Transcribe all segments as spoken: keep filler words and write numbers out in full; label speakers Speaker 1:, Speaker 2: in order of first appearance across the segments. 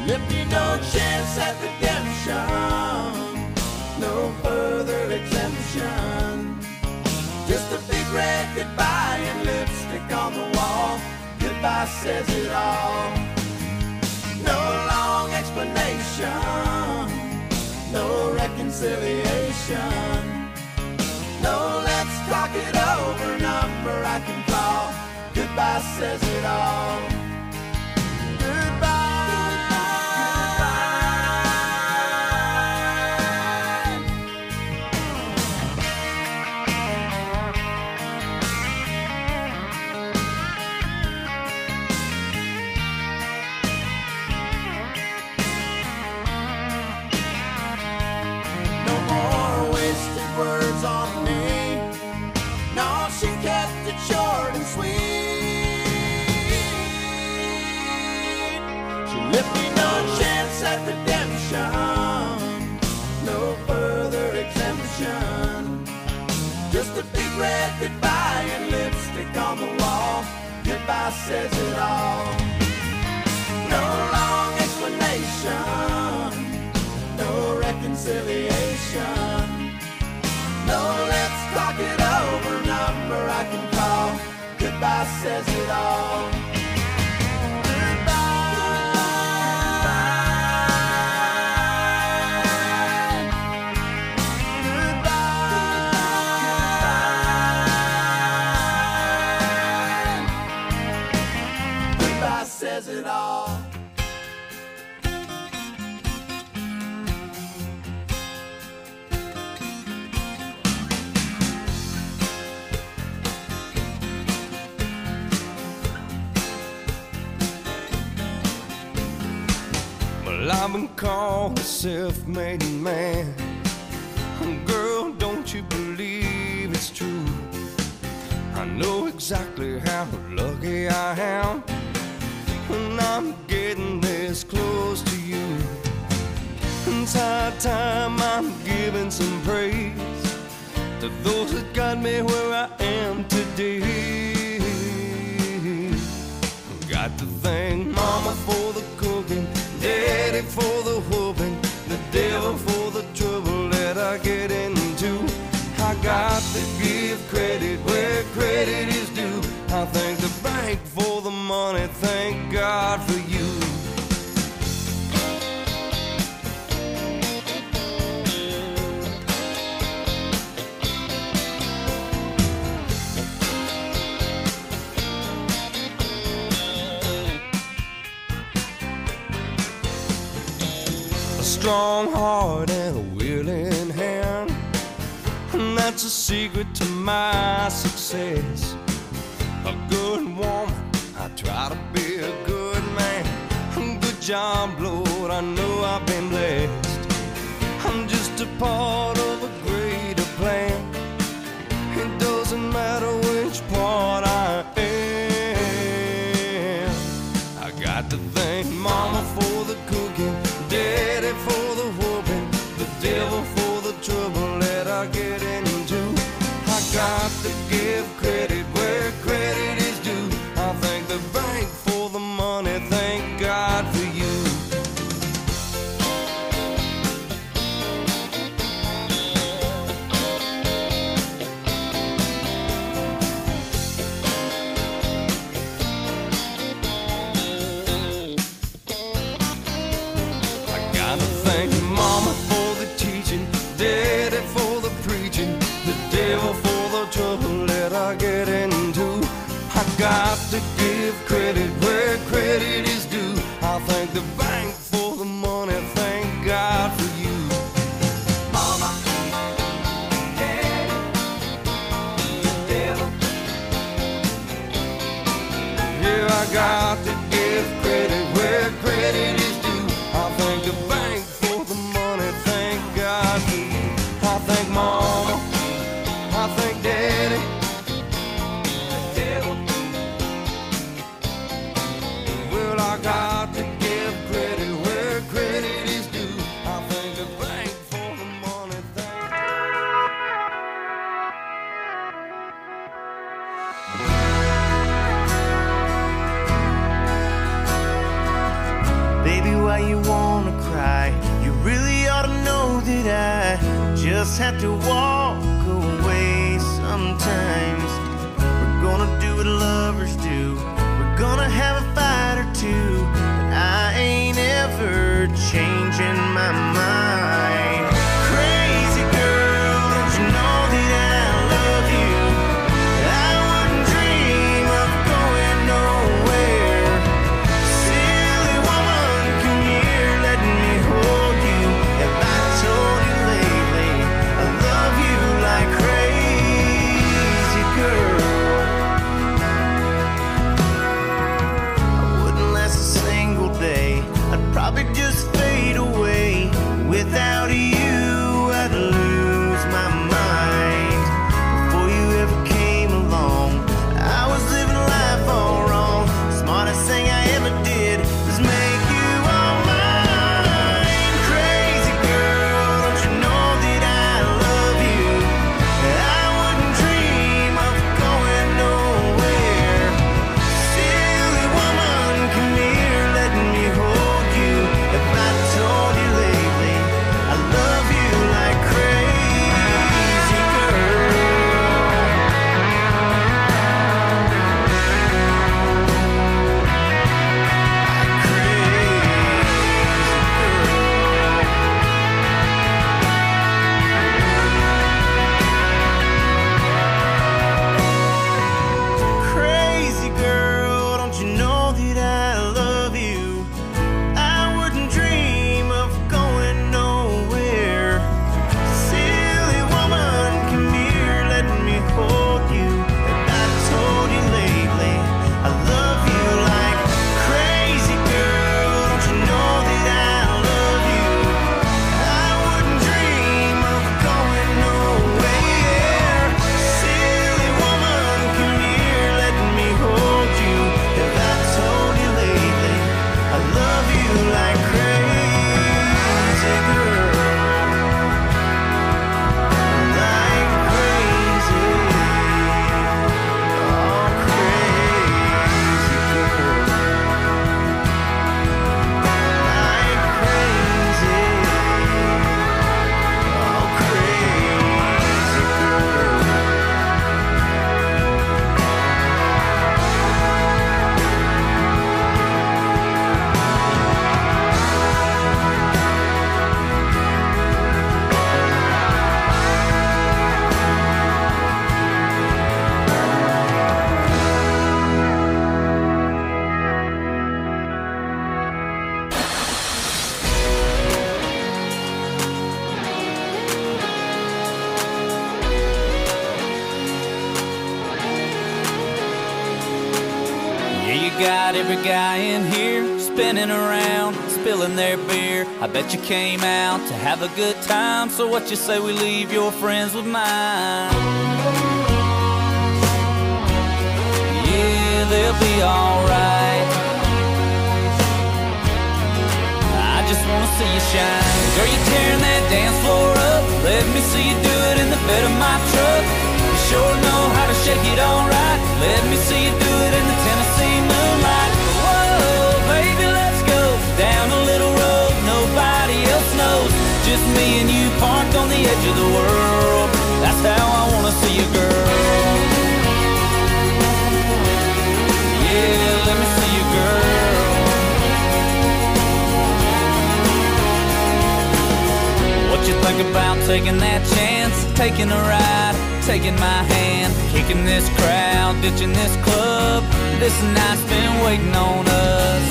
Speaker 1: left me no chance at redemption, no further exemption. Just a big red goodbye and lipstick on the wall. Goodbye says it all. No long explanation, no reconciliation. No, let's talk it over, number I can call. Goodbye says it all. Words on me. No, she kept it short and sweet. She left me no chance at redemption, no further exemption. Just a big red goodbye and lipstick on the wall. Goodbye says it all. No long explanation, no reconciliation. No, let's talk it over, number I can call. Goodbye says it all. Goodbye. Goodbye says it all.
Speaker 2: Well, I've been called a self-made man. Girl, don't you believe it's true? I know exactly how lucky I am, and I'm getting this close to you. It's high time I'm giving some praise to those that got me where I am today. Got to thank Mama for the cooking, Daddy for the whooping, the devil for the trouble that I get into. I got to give credit where credit is due. I thank the bank for the money, thank God for you. A strong heart and a willing hand, and that's a secret to my success. A good woman, I try to be a good man. Good job, Lord, I know I've been blessed. I'm just a part of a greater plan. It doesn't matter which part I am. I got to thank Mama for the cooking, Daddy for the whooping, the devil for the trouble that I get into. I got to give credit where credit is due. I thank the bank for the money, thank God for you. I gotta thank Mama for the teaching, Daddy for the preaching, the devil for the trouble that I get into. I got to give credit where credit is due. I thank the bank for the money, thank God for you.
Speaker 1: Mama, Daddy, the devil.
Speaker 2: Yeah, I got to give credit where credit is due. I thank the bank for the money, thank God for you. I thank Mama, I thank Daddy,
Speaker 1: The devil.
Speaker 2: well, I got to give credit where credit is due. I thank the bank for the money, thank
Speaker 3: why you wanna cry. You really ought to know that I just have to walk away sometimes. We're gonna do what lovers do. We're gonna have a fight or two, but I ain't ever changing my mind. Crazy girl, don't you know that I love you? I wouldn't dream of going nowhere. Silly woman, come here, let me hold you. Have I told you lately I love you like crazy girl? I'd probably just fade away. Without you, I'd lose my mind. Before you ever came along, I was living life all wrong. Smartest thing I ever did was make you all mine. Crazy girl, don't you know that I love you? I wouldn't dream of going nowhere. Silly woman, come here, let me hold you. If I told you lately I love you like crazy girl. Like crazy girl. Crazy girl, don't you know that I love you? I wouldn't dream of going nowhere. Silly woman, come here, let me hold you. And I told you lately I love you like crazy girl. Don't you know that I love you? I wouldn't dream of going nowhere. Silly woman, come here, let me hold you. Have I told you lately I love you like crazy girl? Like crazy, oh crazy girl. Like crazy, oh crazy girl.
Speaker 4: Yeah, you got every guy in here spinning around, spilling their beer. I bet you came out to have a good time. So what you say we leave your friends with mine? Yeah, they'll be alright. I just wanna see you shine. Girl, you tearing that dance floor up. Let me see you do it in the bed of my truck. You sure know how to shake it alright. Let me see you do it in the Tennessee moonlight. Whoa, baby, let's go down a little road nobody else knows. Just me and you parked on the edge of the world. That's how I wanna see you, girl. Yeah, let me see you, girl. What you think about taking that chance? Taking a ride, taking my hand, kicking this crowd, ditching this club. This night's been waiting on us.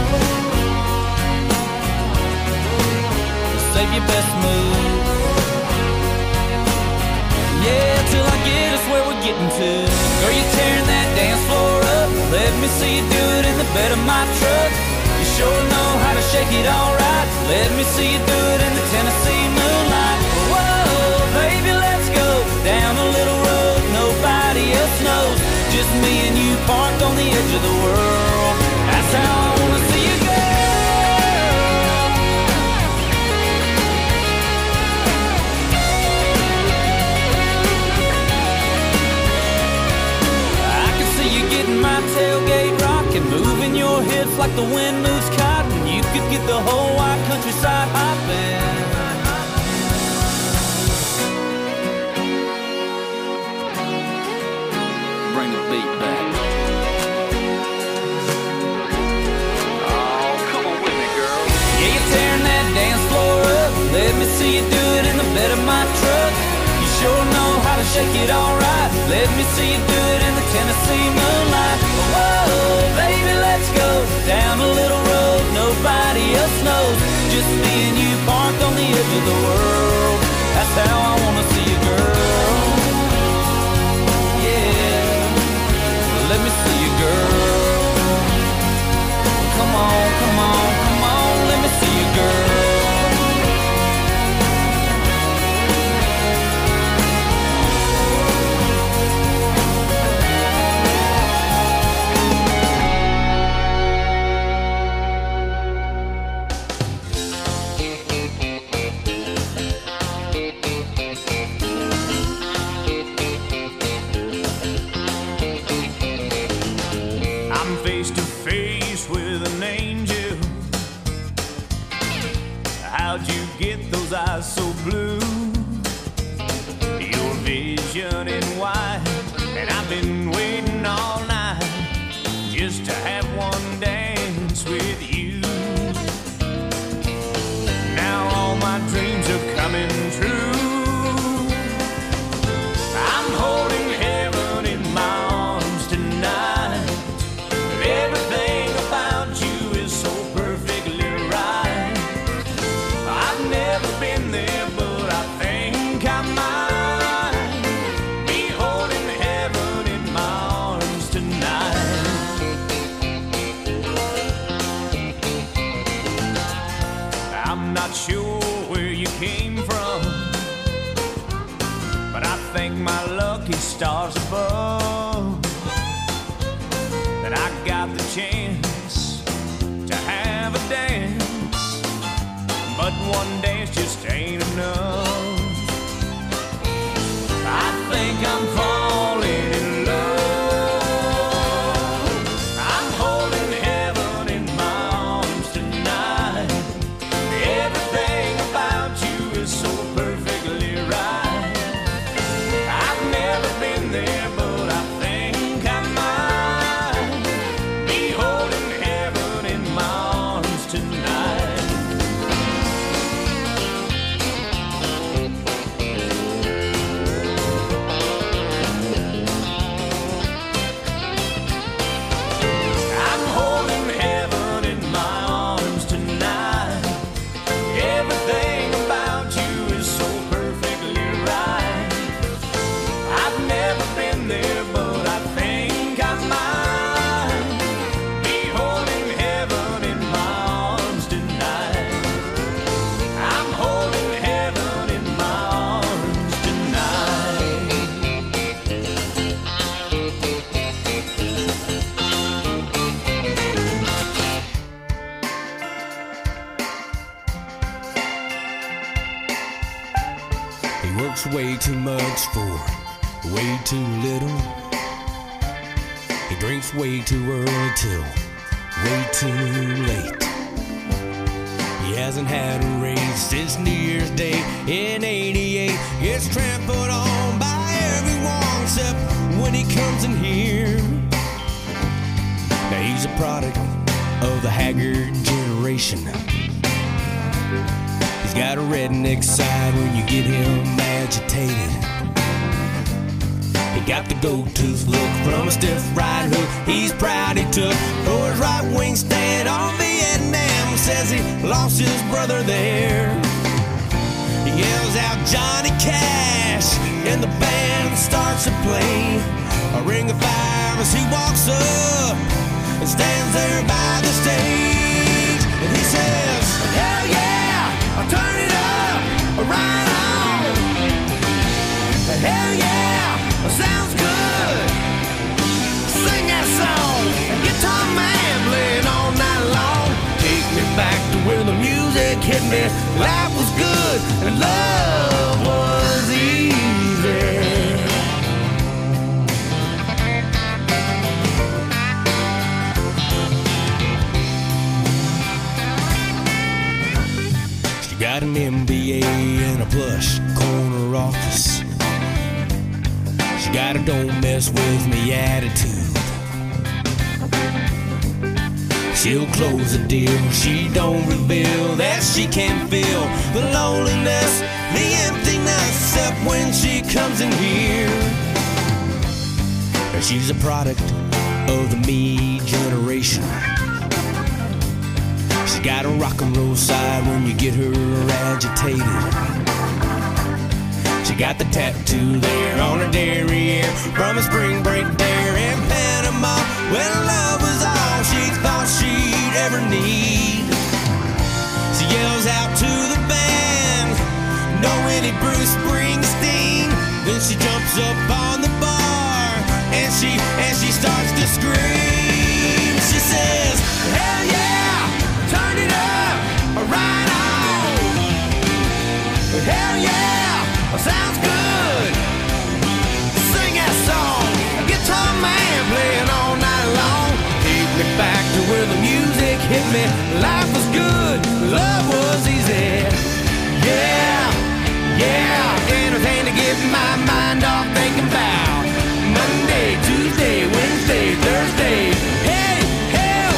Speaker 4: Save your best move. Yeah, till I get us where we're getting to. Girl, you tearing that dance floor up. Let me see you do it in the bed of my truck. You sure know how to shake it alright. Let me see you do it in the Tennessee moonlight. Whoa, baby, let's go down a little road nobody else knows. Just me and you parked on the edge of the world. That's how I wanna see you, girl. I can see you getting my tailgate rocking, moving your hips like the wind moves cotton. You could get the whole wide countryside hopping. Bring the beat back. Oh, come on with me, girl. Yeah, you're tearing that dance floor up. Let me see you do it in the bed of my truck. You sure know how to shake it all right. Let me see you do it in the Tennessee moonlight. Whoa, baby, let's go down a little road nobody else knows. Just me and you parked on the edge of the world. That's how I wanna see you, girl. Yeah, let me see you, girl. Come on, come on, come on, let me see you, girl.
Speaker 3: Face to face with an angel. How'd you get those eyes so blue? Your vision in white, and I've been waiting all night just to have one dance with you. Now all my dreams are coming true. I'm holding heaven in my arms tonight. Everything about you is so perfectly right. I've never been there, but I think I might be holding heaven in my arms tonight. I'm not sure where you came from, but I thank my lucky stars above that I got the chance to have a dance. But one dance just ain't enough. I think I'm falling in love. I'm holding heaven in my arms tonight. Everything about you is so perfectly right. I've never been there, but I think I might be holding heaven in my arms tonight. I'm holding heaven in my arms tonight. Everything about you is so perfectly right. I've never been there, but I think I might be holding heaven in my arms tonight. I'm holding heaven in my arms tonight.
Speaker 2: He works way too much for way too little. He drinks way too early till way too late. He hasn't had a raise since New Year's Day in eighty-eight. Gets trampled on by everyone except when he comes in here. Now he's a product of the haggard generation. He's got a redneck side when you get him agitated. He got the gold-tooth look from a stiff right hook he's proud he took for his right-wing stand on Vietnam. Says he lost his brother there. He yells out Johnny Cash and the band starts to play a ring of fire as he walks up and stands there by the stage. And he says, hell yeah, I'll turn it up, right on. Hell yeah, sounds good. Sing that song, guitar man playing all night long. Take me back to where the music hit me. Life was good and love was easy. M B A in a plush corner office. She got a don't mess with me attitude. She'll close the deal, she don't reveal that she can feel the loneliness, the emptiness, except when she comes in here. She's a product of the me generation. She got a rock and roll side when you get her agitated. She got the tattoo there on her derriere from a spring break there in Panama, when love was all she thought she'd ever need. She yells out to the band, "No any Bruce Springsteen." Then she jumps up on the bar and she and she starts to scream. She says, "Hell yeah, turn it up, right on. Hell yeah, sounds good. Sing that song, a guitar man playing all night long. Take me back to where the music hit me. Life was good, love was easy. Yeah, yeah, anything to get my mind off thinking about Monday, Tuesday, Wednesday, Thursday. Hey, hell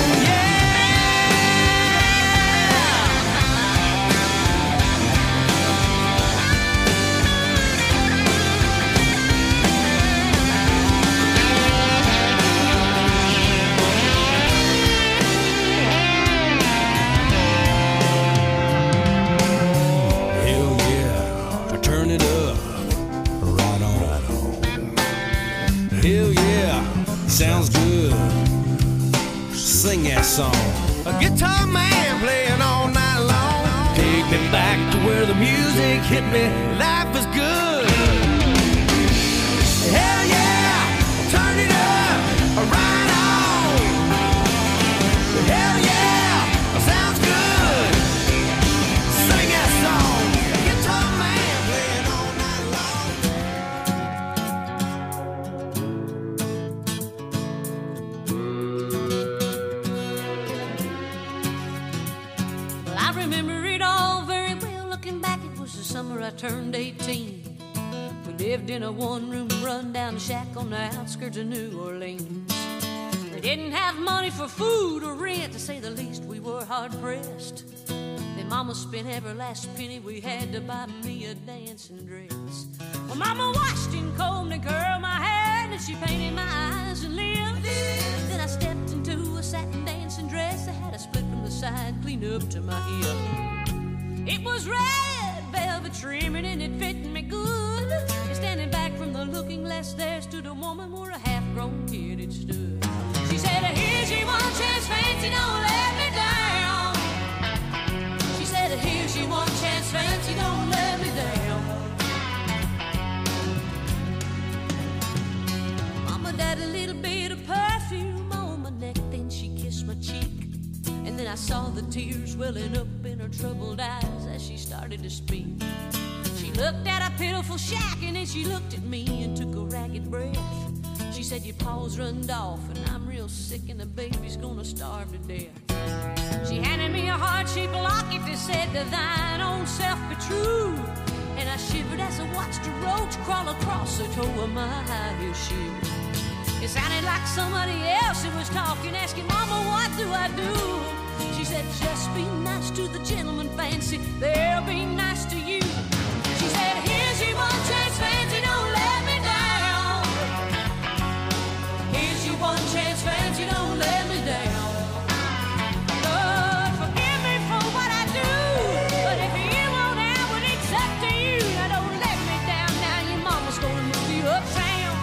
Speaker 2: sounds good. Sing that song. A guitar man playing all night long. Take me back to where the music hit me. Life was good. Hell yeah, turn it up, right on. Hell yeah, sounds good. Sing that song. A guitar man playing all night long.
Speaker 5: I turned eighteen. We lived in a one-room run-down shack on the outskirts of New Orleans. We didn't have money for food or rent, to say the least. We were hard-pressed. Then Mama spent every last penny we had to buy me a dancing dress. Well, Mama washed and combed and curled my hair, and she painted my eyes and lips. Then I stepped into a satin dancing dress that had a split from the side clean up to my hip. It was red velvet trimming and it fit me good. And standing back from the looking glass, there stood a woman where a half-grown kid had stood. She said, "Here's your one chance, fancy, don't let me down." She said, "Here's your one chance, fancy, don't let me down." Mama died a little bit of perfume on my neck, then she kissed my cheek. And then I saw the tears welling up in her troubled eyes as she started to speak. She looked at a pitiful shack and then she looked at me and took a ragged breath. She said, "Your paws runned off and I'm real sick and the baby's gonna starve to death." She handed me a heart-shaped locket that said, "To thine own self be true." And I shivered as I watched a roach crawl across the toe of my high-heel shoe. It sounded like somebody else who was talking, asking, "Mama, what do I do?" She said, "Just be nice to the gentleman, fancy, they'll be nice to you." She said, "Here's your one chance, fancy, don't let me down. Here's your one chance, fancy, don't let me down. Lord, forgive me for what I do, but if you won't have it, it's up to you. Now don't let me down, now your mama's gonna move you uptown."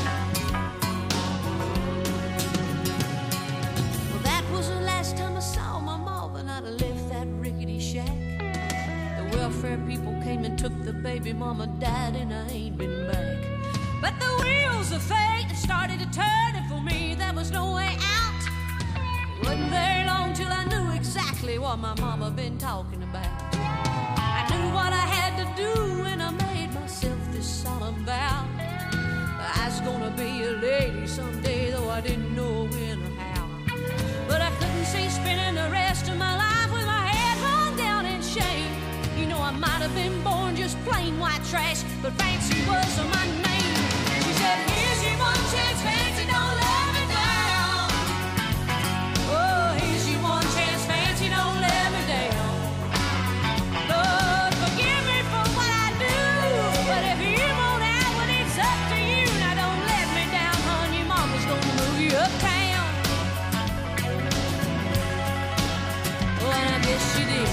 Speaker 5: Well, that was the last time I saw my mama, and I'd left that rickety shack. The welfare people came and took the baby, mama died and I ain't been back. But the wheels of fate started to turn, and for me there was no way out. It wasn't very long till I knew exactly what my mama been talking about. I knew what I had to do and I made myself this solemn vow. I was gonna be a lady someday, though I didn't know when or how. But I couldn't see spending the rest of my life with my head hung down in shame. You know I might been born just plain white trash, but fancy was my name. She said, here's your one chance, fancy, don't let me down. Oh, here's your one chance, fancy, don't let me down. Lord, forgive me for what I do, but if you won't out, well, it's up to you. Now don't let me down, hon, your mama's gonna move you uptown. Well, and I guess she did.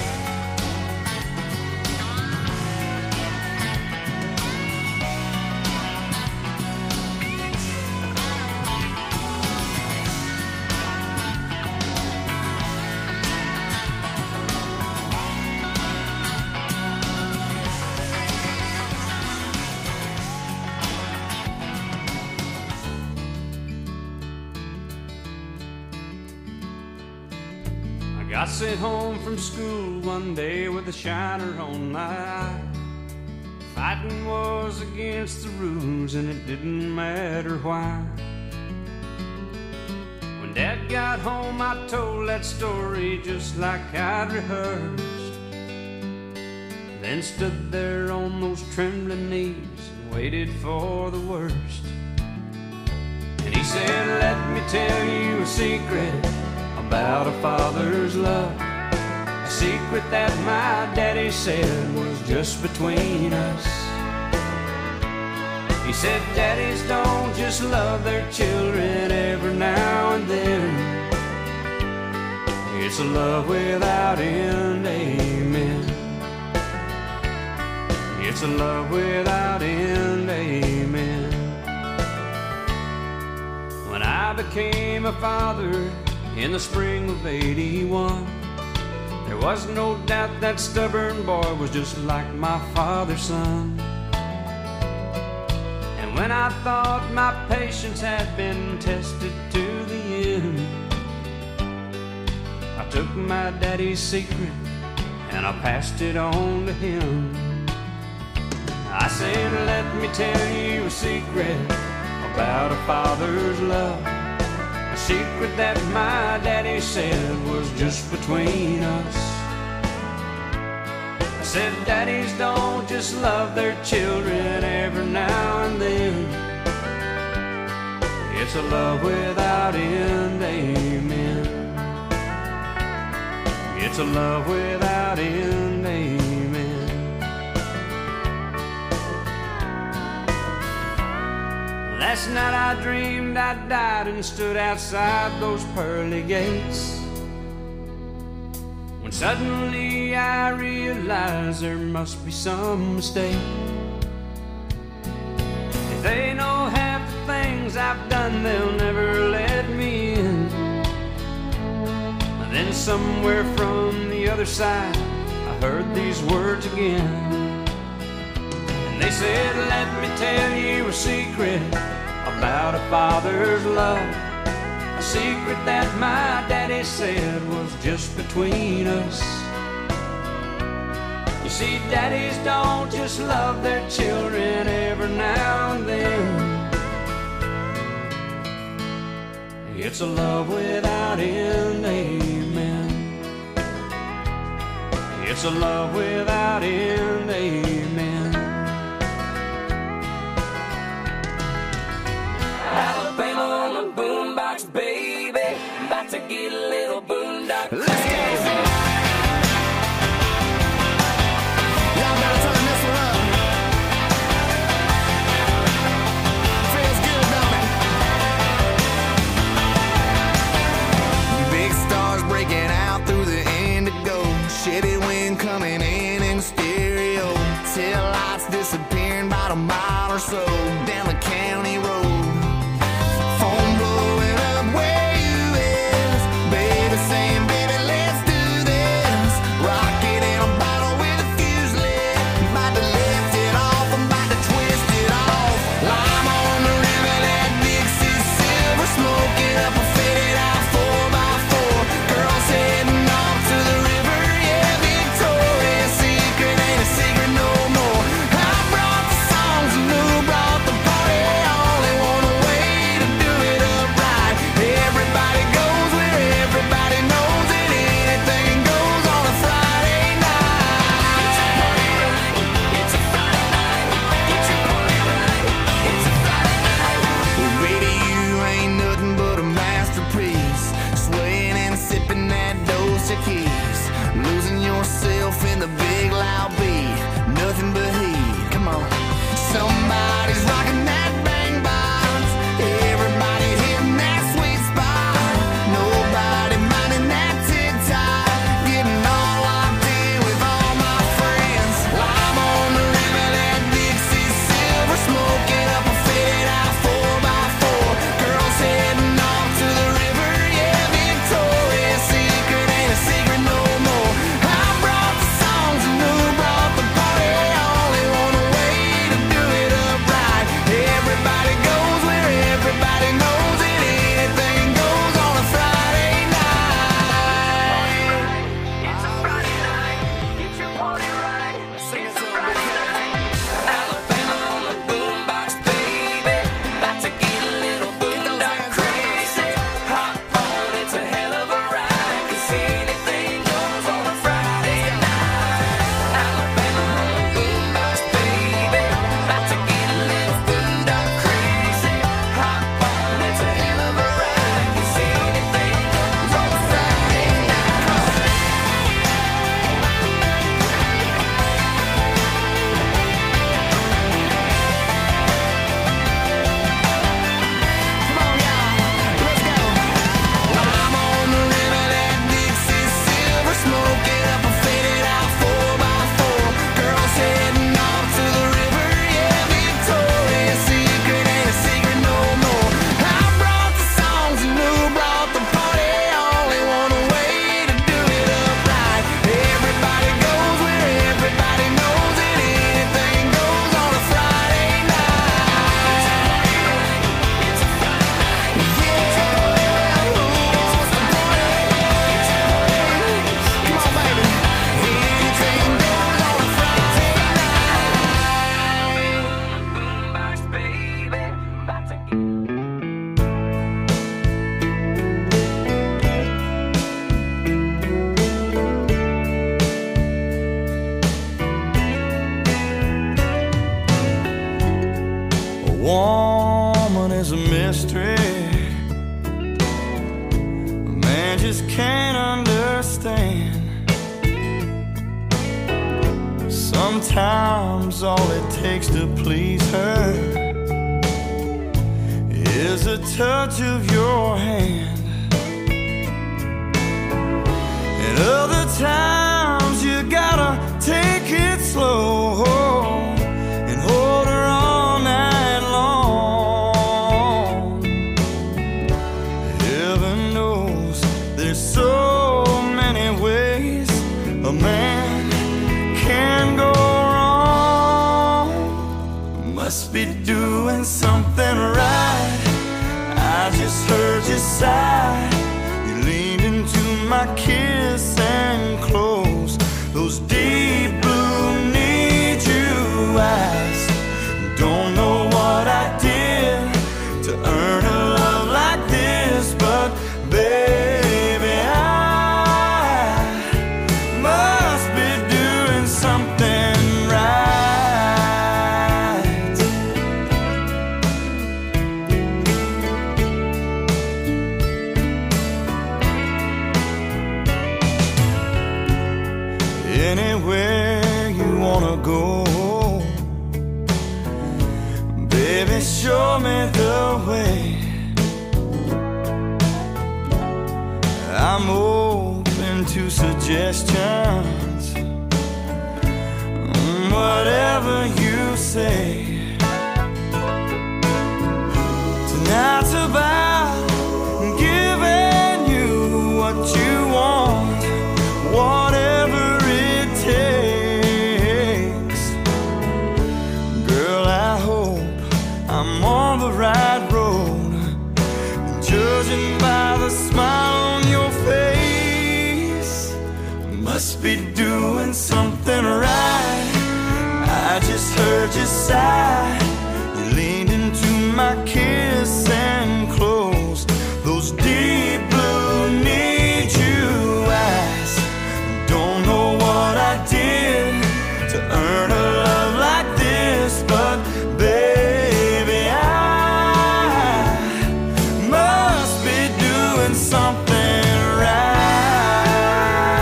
Speaker 2: I sent home from school one day with a shiner on my eye. Fighting was against the rules and it didn't matter why. When Dad got home I told that story just like I'd rehearsed. Then stood there on those trembling knees and waited for the worst. And he said, let me tell you a secret about a father's love, a secret that my daddy said was just between us. He said daddies don't just love their children every now and then. It's a love without end, amen. It's a love without end, amen. When I became a father in the spring of eighty-one, there was no doubt that stubborn boy was just like my father's son. And when I thought my patience had been tested to the end, I took my daddy's secret and I passed it on to him. I said, let me tell you a secret about a father's love, a secret that my daddy said was just between us. I said, daddies don't just love their children every now and then. It's a love without end, amen. It's a love without end, amen. Last night I dreamed I died and stood outside those pearly gates, when suddenly I realized there must be some mistake. If they know half the things I've done, they'll never let me in. Then somewhere from the other side I heard these words again, and they said, let me tell you a secret about a father's love, a secret that my daddy said was just between us. You see, daddies don't just love their children every now and then. It's a love without end, amen. It's a love without end, amen.
Speaker 4: Alabama on the boombox, baby. About to get a little boondock. Let's go.
Speaker 6: Y'all better turn this one up. Feels good, don't it? Big stars breaking out through the indigo, shitty wind coming in in stereo, tail lights disappearing about a mile or so down the county road. Phone blowing up where you is, baby. your keys, losing yourself in the big loud beat. Nothing but heat. Come on. Somebody's rocking that bang box. Everybody hitting that sweet spot. Nobody minding that tick-tock. Getting all locked in with all my friends. While I'm on the river, that Dixie silver, smoking up a faded out four by four. Girls heading off to the river, yeah, Victoria's Secret ain't a secret no more. I brought the songs and who brought the party. Only one way to do it up right. Everybody goes where everybody knows it. Anything goes on a Friday night.
Speaker 1: It's a Friday night. Get your party right. It's a Friday night.
Speaker 4: Alabama on the boombox, baby. About to get a little boondock crazy. Hop on, it's a hell of a ride. 'Cause anything goes on a Friday night. Alabama on the boombox, baby. About to get a little boondock crazy. Hop on, it's a hell of a ride. 'Cause anything goes on a Friday night.
Speaker 6: Come on, y'all, let's go. While I'm on the river, that Dixie silver, smoking up a faded out four by four. Girls heading off to the river, yeah, Victoria's Secret ain't a secret no more. I brought the songs and who brought the party. Only one way to do it up right. Everybody goes where everybody knows it. Anything goes on a Friday night.
Speaker 4: Boombox, baby. About to get
Speaker 2: A woman is a mystery. A man just can't understand. Sometimes all it takes to please her is a touch of your hand. And other times you gotta take it slow and hold her all night long. Heaven knows there's so many ways a man can go wrong. Must be doing something right. I just heard you sigh. You leaned into my kiss and closed those deep blue need you eyes. Don't know what I did to earn a love like this, but baby, I must be doing something right. Anywhere you wanna go, baby, show me the way. I'm open to suggestions, mm, whatever you say. Tonight's about giving you what you want, whatever it takes. Girl, I hope I'm on the right road, judging by the smile on your face. Must be doing something right. I just heard you sigh. You leaned into my kiss and closed those deep blue need you eyes. Don't know what I did to earn a love like this, but baby, I must be doing something right.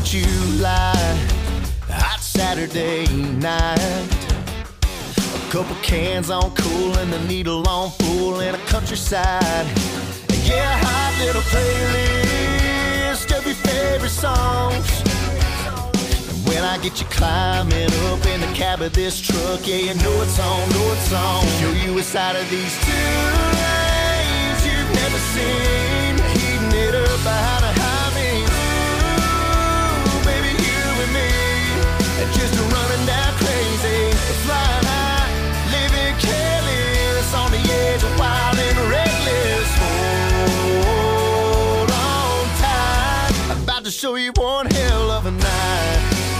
Speaker 6: July, hot Saturday night. A couple cans on cool and the needle on full in a countryside. Yeah, hot little playlist of your favorite songs. And when I get you climbing up in the cab of this truck, yeah, you know it's on, know it's on. Show you a side of these two lanes you've never seen. Heating it up behind a high beam. Ooh, baby, you and me, and just running down crazy, flying high, living careless, on the edge of wild and reckless. Hold on tight, I'm about to show you one hell of a night.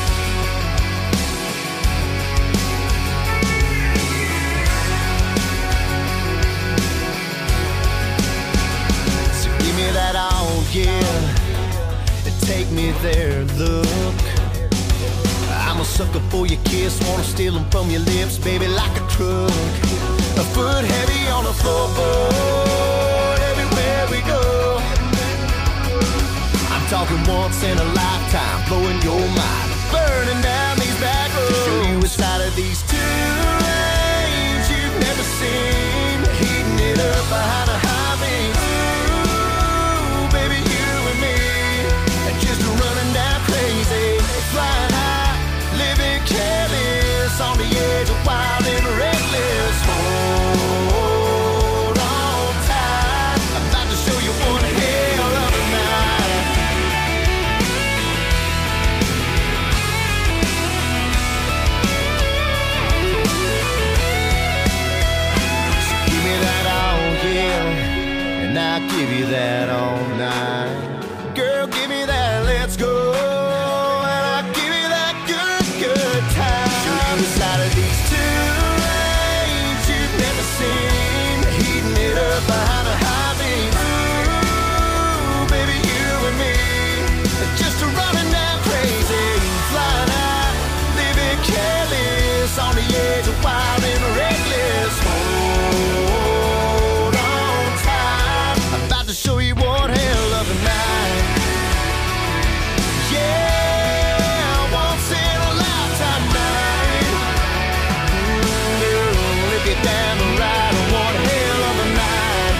Speaker 6: So give me that all, yeah, and take me there, look. I'm a sucker for your kiss, wanna steal them from your lips, baby, like a truck. A foot heavy on the floorboard, everywhere we go. I'm talking once in a lifetime, blowing your mind, burning down these back roads. Show you a side of these two lanes you've never seen. Heating it up behind a high beam. Ooh, baby, you and me, and just running down crazy, flying high, living careless, on the edge of wild and reckless. Hold on tight, I'm about to show you one hell of a night. So give me that all, yeah, and I'll give you that all night. Girl, give me that, let's go. Side of these two lanes you've never seen. Heating it up behind a high beam. Ooh, baby, you and me, just a running down crazy, flying high, living careless, on the edge of wild and reckless. Hold on tight, I'm about to show you one hell of a night. Yeah, once in a lifetime night. Get down the ride on one hell of a night.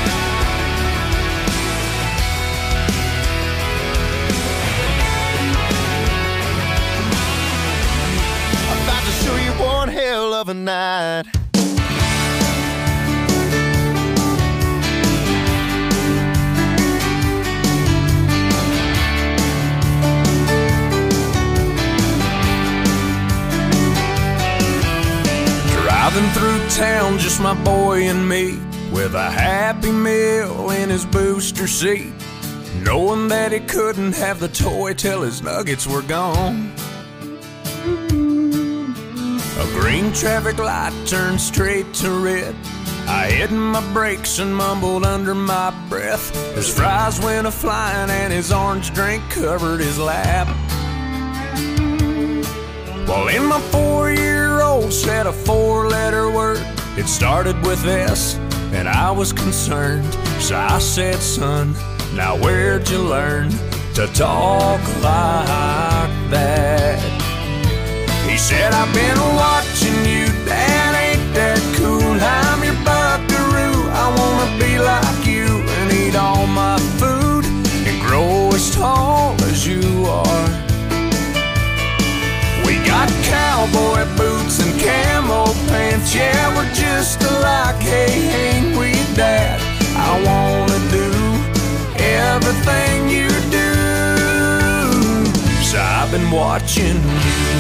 Speaker 6: I'm about to show you one hell of a night.
Speaker 2: Driving through town, just my boy and me, with a Happy Meal in his booster seat, knowing that he couldn't have the toy till his nuggets were gone. A green traffic light turned straight to red. I hit my brakes and mumbled under my breath. His fries went a-flying and his orange drink covered his lap. Well, in my four-year-old said a four-letter word. It started with S, and I was concerned. So I said, son, now where'd you learn to talk like that? He said, I've been watching you, Dad, ain't that cool? I'm your buckaroo, I wanna be like you and eat all my food and grow as tall as you are. We got cowboy boots and camo pants, yeah, we're just alike, hey, ain't we, Dad? I wanna do everything you do, so I've been watching you.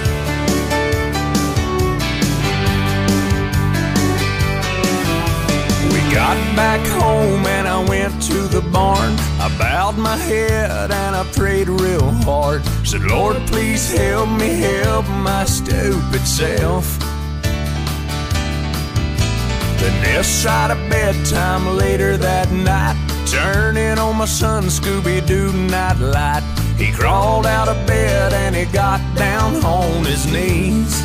Speaker 2: Got back home and I went to the barn. I bowed my head and I prayed real hard. Said, Lord, please help me help my stupid self. Then this side of bedtime later that night, turning on my son Scooby-Doo nightlight. He crawled out of bed and he got down on his knees.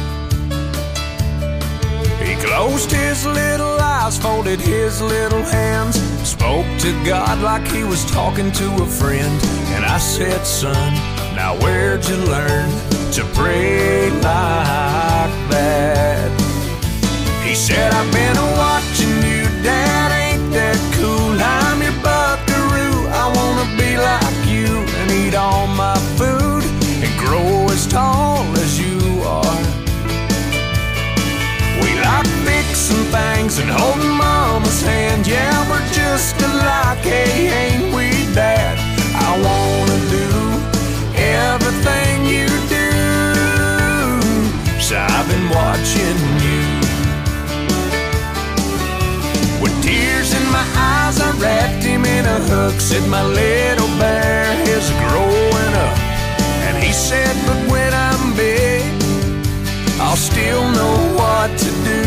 Speaker 2: He closed his little eyes, folded his little hands, spoke to God like he was talking to a friend. And I said, son, Now where'd you learn to pray like that? He said, I've been watching you, Dad, ain't that cool? I'm your buckaroo, I wanna be like you and eat all my food and grow as tall as you are. We like fixing things and holding Mama's hand. Yeah, we're just alike, hey, ain't we, Dad? I wanna do everything you do, so I've been watching you. With tears in my eyes, I wrapped him in a hook. Said my little bear is growing up. And he said, but when I'm big, I'll still know what to do.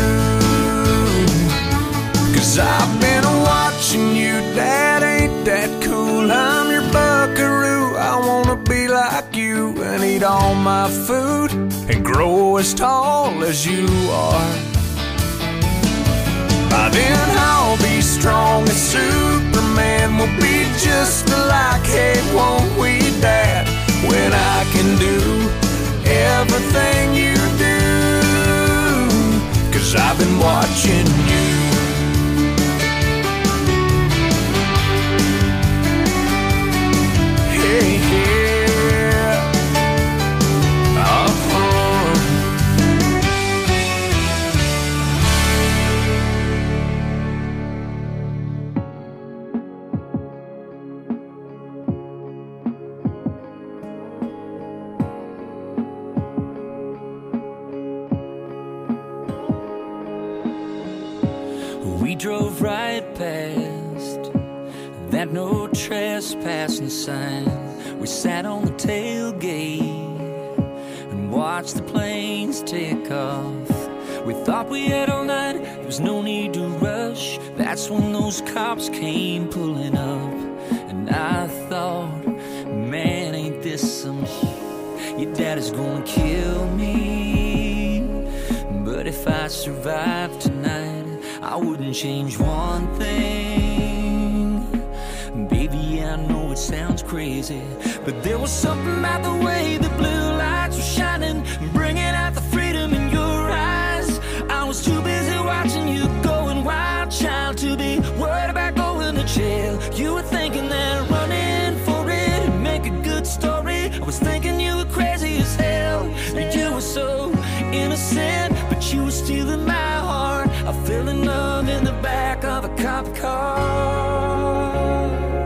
Speaker 2: Cause I've been watching you, Dad, ain't that cool? I'm your buckaroo, I wanna be like you and eat all my food and grow as tall as you are. By then I'll be strong as Superman. We'll be just alike, hey, won't we, Dad? When I can do everything you do, cause I've been watching you. Hey, yeah. Uh-huh.
Speaker 4: We drove right past that no trespassing sign. We sat on the tailgate and watched the planes take off. We thought we had all night, there was no need to rush. That's when those cops came pulling up. And I thought, man, ain't this some shit? Your dad is gonna kill me. But if I survive tonight, I wouldn't change one thing. Baby, I know it sounds crazy, but there was something about the way the blue lights were shining, bringing out the freedom in your eyes. I was too busy watching you going wild, child, to be worried about going to jail. You were thinking that running for it would make a good story. I was thinking you were crazy as hell. You were so innocent, but you were stealing my heart. I fell in love in the back of a cop car.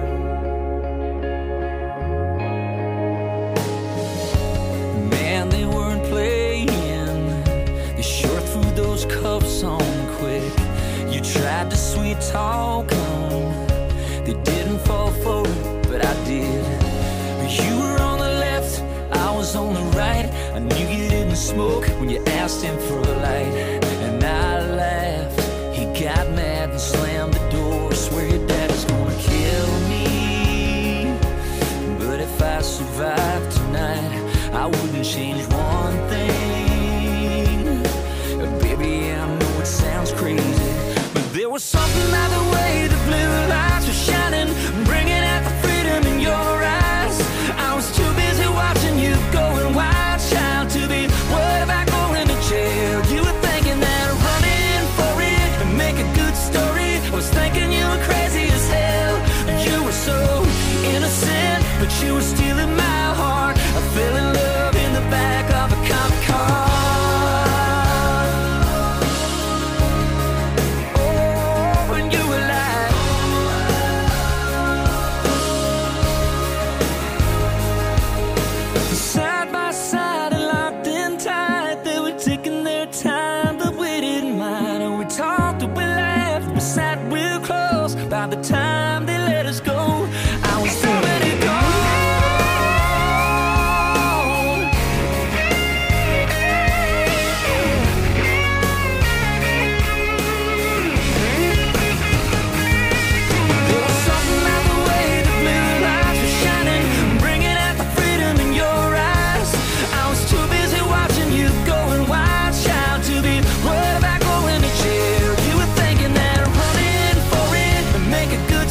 Speaker 4: Man, they weren't playing. They sure threw those cuffs on quick. You tried to sweet talk them. They didn't fall for it, but I did. You were on the left, I was on the right. I knew you didn't smoke when you asked him for a light. And I laughed, he got mad and slammed the door. Swear your dad is gonna kill me. But if I survive tonight, I wouldn't change one thing. Baby, I know it sounds crazy, but there was something about the way the blue lights were shining, bringing out the freedom in your eyes. I was too busy watching you going wild, child, to be worried about going to jail. You were thinking that running for it would make a good story. I was thinking you were crazy as hell. You were so innocent, but you were stealing my heart. I fell in love in the back of a cop car. Oh, when you were like side by side and locked in tight, they were taking their time, but we didn't mind. And we talked, we laughed, we sat real close. By the time they let us go, I was already gone. There was something about the way the blue lights were shining, bringing out the freedom in your eyes. I was too busy watching you going wild, child, to be worried about going to jail. You were thinking that running for it would make a good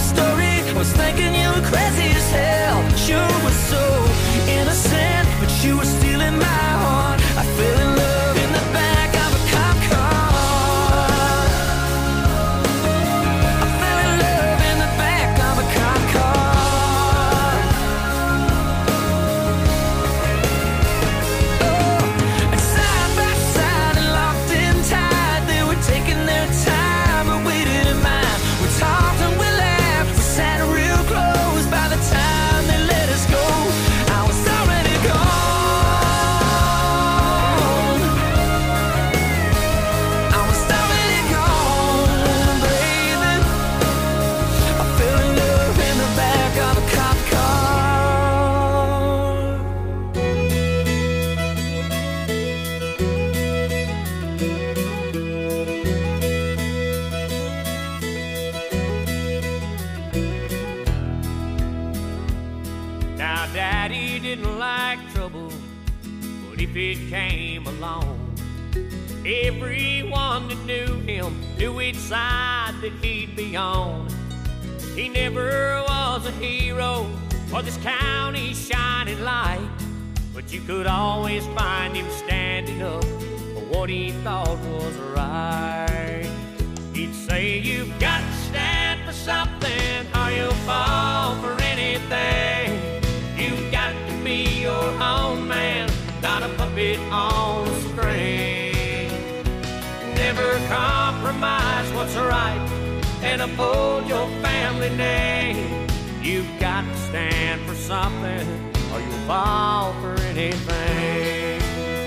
Speaker 7: if it came along. Everyone that knew him knew which side that he'd be on. He never was a hero or this county's shining light, but you could always find him standing up for what he thought was right. He'd say, you've got to stand for something or you'll fall for anything. You've got to be your own man, not a puppet on a string. Never compromise what's right and uphold your family name. You've got to stand for something or you'll fall for anything.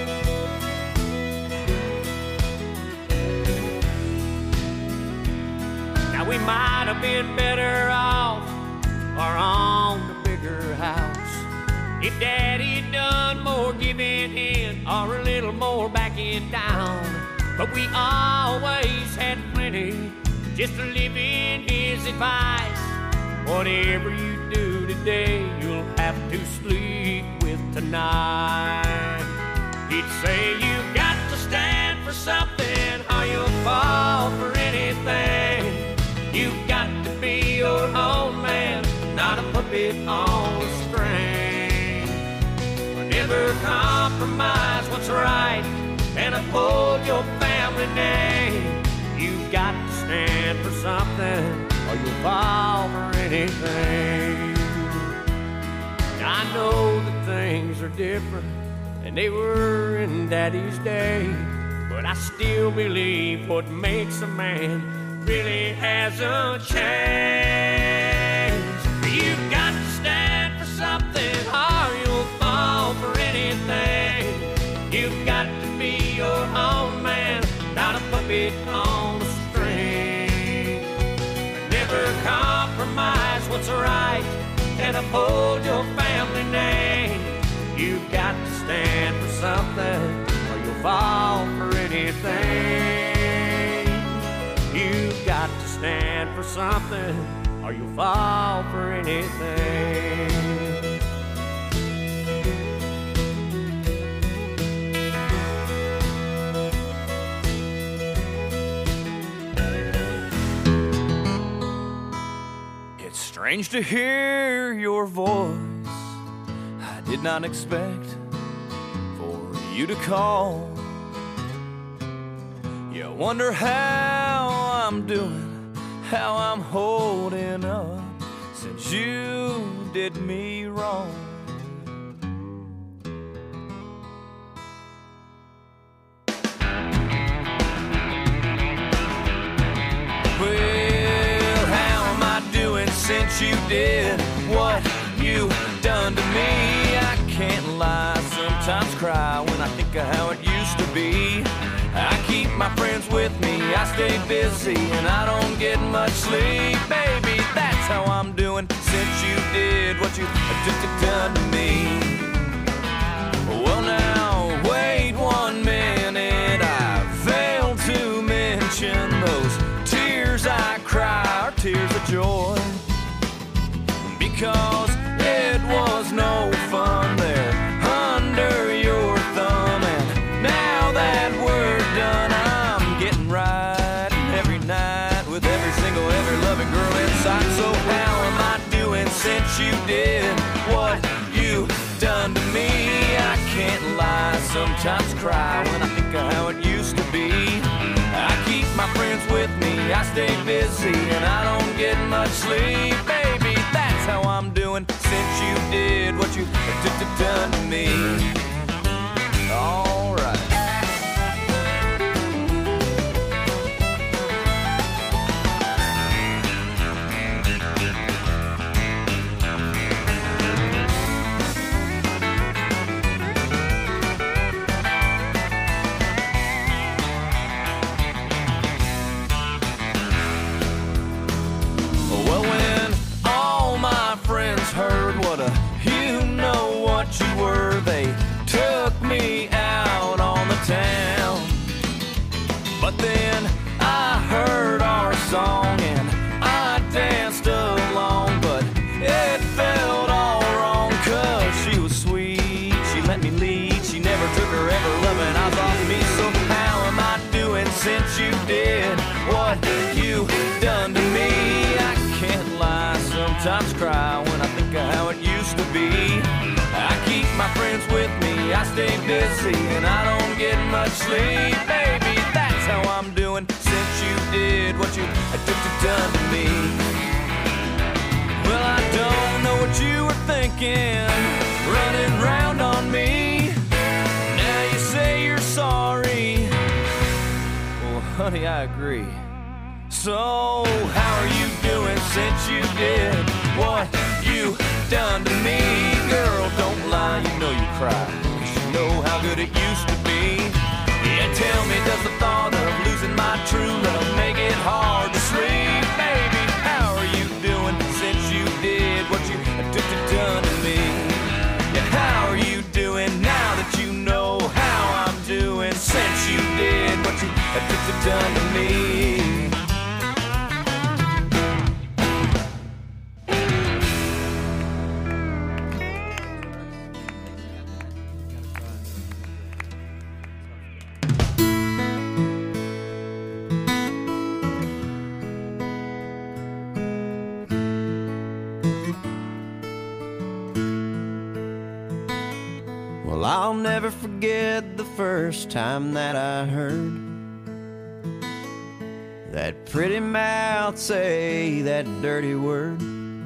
Speaker 7: Now we might have been better off or on the bigger house if Daddy done more giving in or a little more backing down. But we always had plenty just to live in his advice. Whatever you do today, you'll have to sleep with tonight. He'd say, you've got to stand for something or you'll fall for anything. You've got to be your own man, not a puppet on a string. Never compromise what's right and uphold your family name. You've got to stand for something or you'll fall for anything. Now I know that things are different than they were in Daddy's day, but I still believe what makes a man really hasn't changed. You've got to stand for something or you'll fall for anything. You've got to be your own man, not a puppet on a string. Never compromise what's right and uphold your family name. You've got to stand for something or you'll fall for anything. You've got to stand for something or you'll fall for anything.
Speaker 2: It's strange to hear your voice. I did not expect for you to call. You wonder how I'm doing, how I'm holding up since you did me wrong. Well, how am I doing since you did what you done to me? I can't lie, sometimes cry when I think of how it used to be. I keep my friends with me, I stay busy, and I don't get much sleep. Baby, that's how I'm doing since you did what you done to me. Well now, wait one minute, I failed to mention those tears I cry are tears of joy, because it was no fun there under your thumb. And now that we're done, I'm getting right every night with every single, every loving girl in sight. So how am I doing since you did what you done to me? I can't lie, sometimes cry when I think of how it used to be. I keep my friends with me, I stay busy, and I don't get much sleep. Baby, that's how I'm doing since you did what you done to me. All right. Well, when all my friends heard what a you know what you were, they sometimes cry when I think of how it used to be. I keep my friends with me, I stay busy, and I don't get much sleep. Baby, that's how I'm doing since you did what you done to me. Well, I don't know what you were thinking, running round on me. Now you say you're sorry. Well, honey, I agree. So, how are you doing since you did what you done to me? Girl, don't lie, you know you cry, 'cause you know how good it used to be. Yeah, tell me, does the thought of losing my true love make it hard to sleep? Baby, how are you doing since you did what you done to me? Yeah, how are you doing now that you know how I'm doing since you did what you done to me? Well, I'll never forget the first time that I heard that pretty mouth say that dirty word.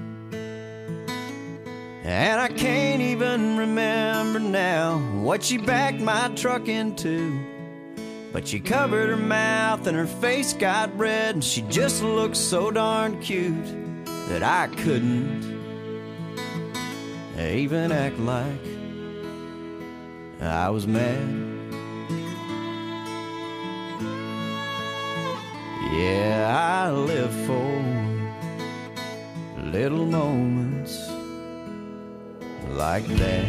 Speaker 2: And I can't even remember now what she backed my truck into, but she covered her mouth and her face got red, and she just looked so darn cute that I couldn't even act like I was mad. Yeah, I live for little moments like that.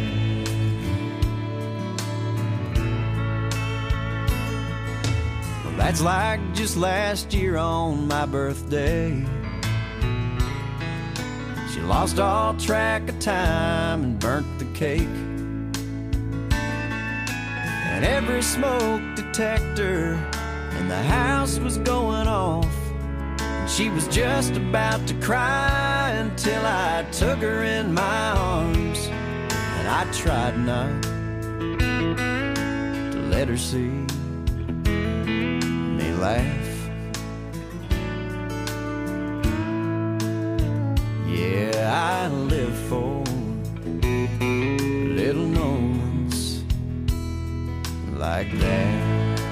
Speaker 2: Well, that's like just last year on my birthday. She lost all track of time and burnt the cake. And every smoke detector in the house was going off, and she was just about to cry until I took her in my arms, and I tried not to let her see me laugh. Yeah, I live for little moments like that.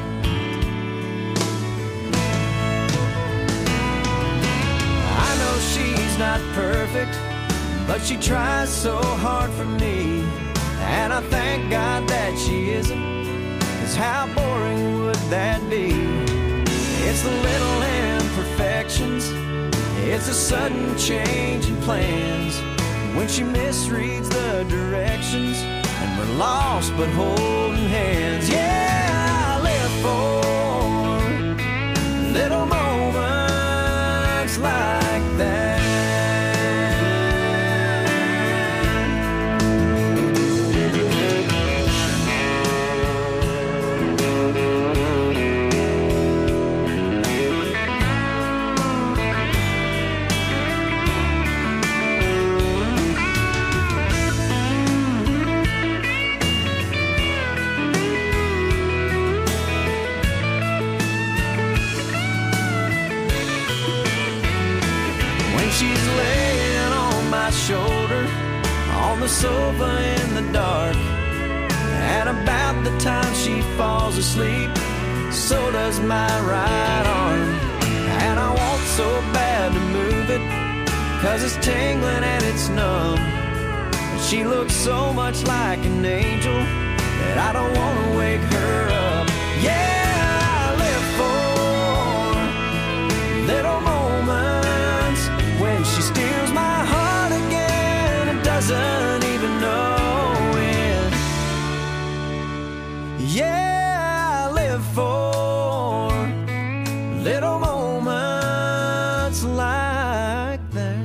Speaker 2: I know she's not perfect, but she tries so hard for me, and I thank God that she isn't, 'cause how boring would that be? It's the little imperfections, it's a sudden change in plans, when she misreads the directions and we're lost but holding hands. Yeah, I live for little moments like that. She's laying on my shoulder on the sofa in the dark, and about the time she falls asleep, so does my right arm. And I want so bad to move it, 'cause it's tingling and it's numb, but she looks so much like an angel that I don't want to wake her up. Yeah, I live for little moments when she steals my heart again and doesn't even know it. Yeah, I live for little moments like that.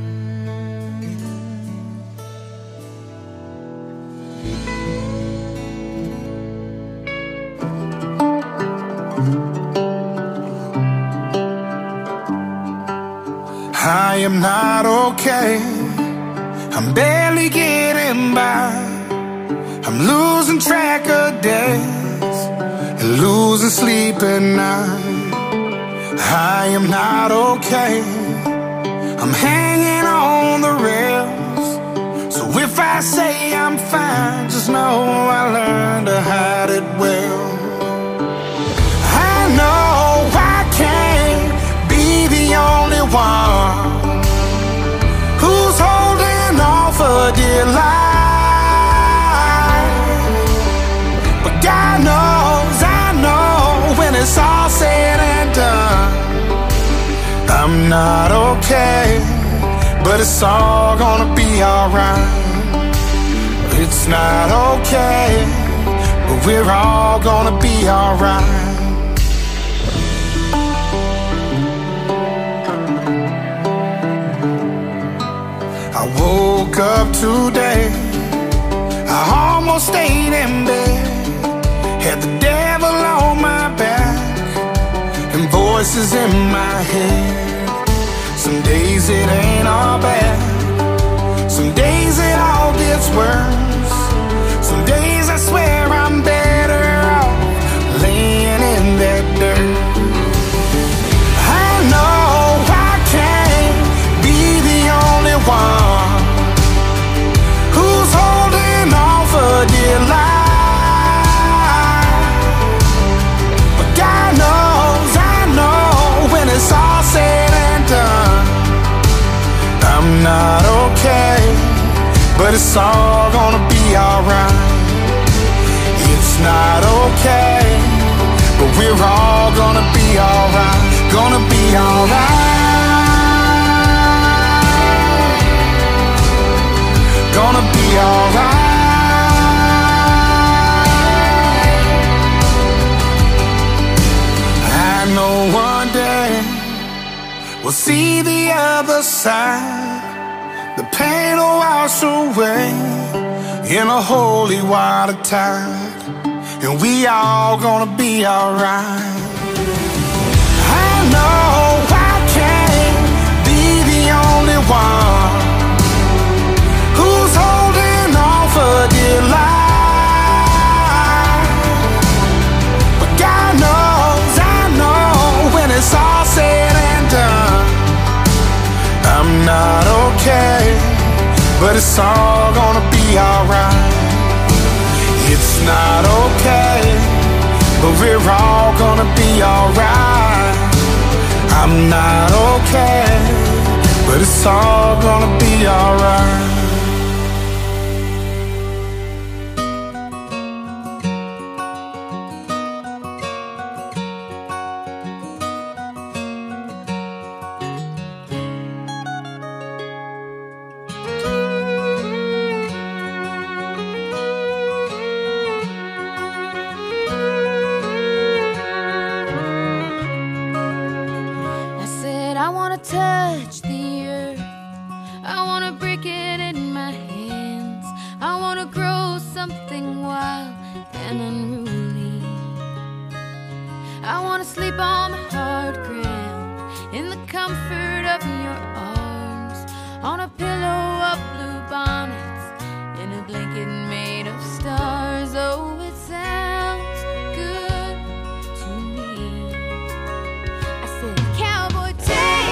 Speaker 8: I am not okay. I'm barely getting by. I'm losing track of days and losing sleep at night. I am not okay. I'm hanging on the rails. So if I say I'm fine, just know I learned to hide it well. I know I can't be the only one who's holding on for dear life. But God knows, I know, when it's all said and done, I'm not okay, but it's all gonna be alright. It's not okay, but we're all gonna be alright. I woke up today, I almost stayed in bed, had the devil on my back and voices in my head. Some days it ain't all bad, some days it all gets worse. Some days I swear I'm better off laying in that dirt. I know I can't be the only one who's holding on for dear life. But God knows, I know, when it's all said and done, I'm not okay, but it's all gonna be alright. It's not okay, but we're all gonna be alright. Gonna be alright. Gonna be alright. I know one day we'll see the other side. The pain will wash away in a holy water tide, and we all gonna be alright. I know I can't be the only one who's holding on for dear life. But God knows, I know, when it's all said and done, I'm not okay, but it's all gonna be alright. It's not okay, but we're all gonna be alright. I'm not okay, but it's all gonna be alright.
Speaker 9: Touch the earth, I wanna break it in my hands. I wanna grow something wild and unruly. I wanna sleep on the hard ground in the comfort of your arms, on a pillow of blue bonnets, in a blanket made of stars. Oh, it sounds good to me. I said, cowboy, take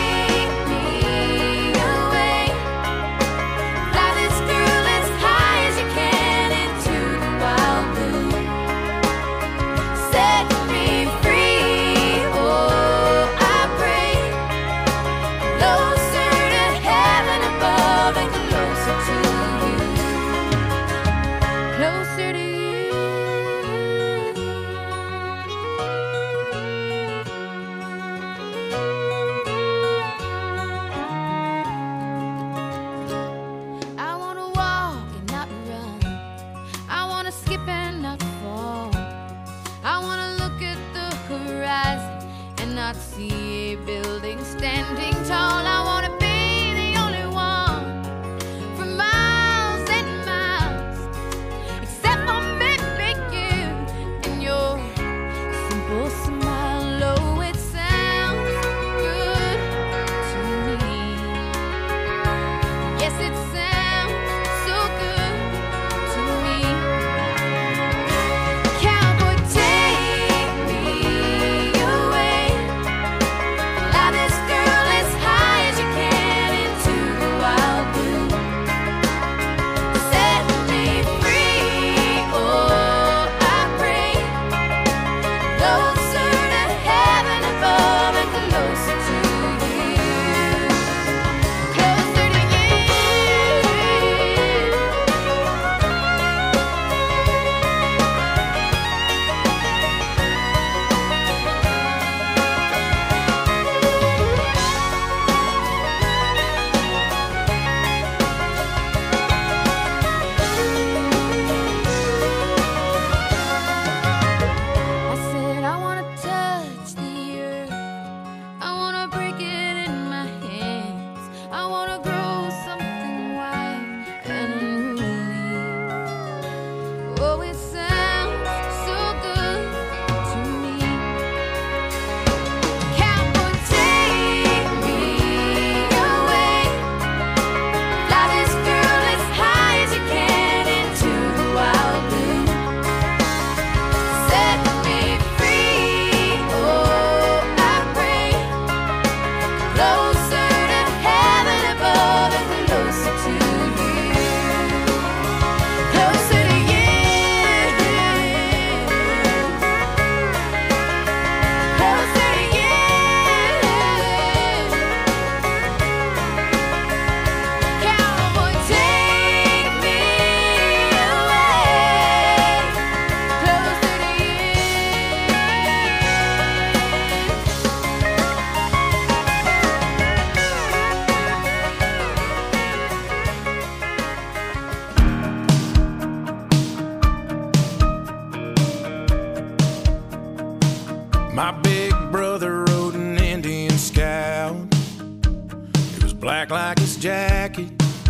Speaker 8: his jacket,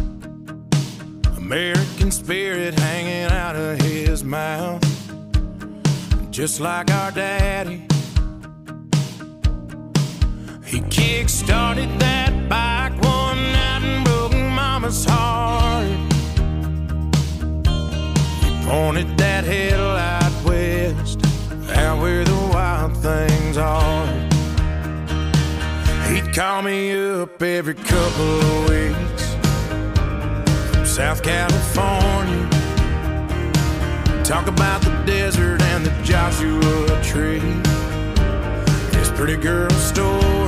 Speaker 8: American spirit hanging out of his mouth, just like our daddy. He kick-started that bike one night and broke Mama's heart. He pointed that headlight west, out where the wild things are. He'd call me up every couple of weeks from South California, talk about the desert and the Joshua Tree, his pretty girl story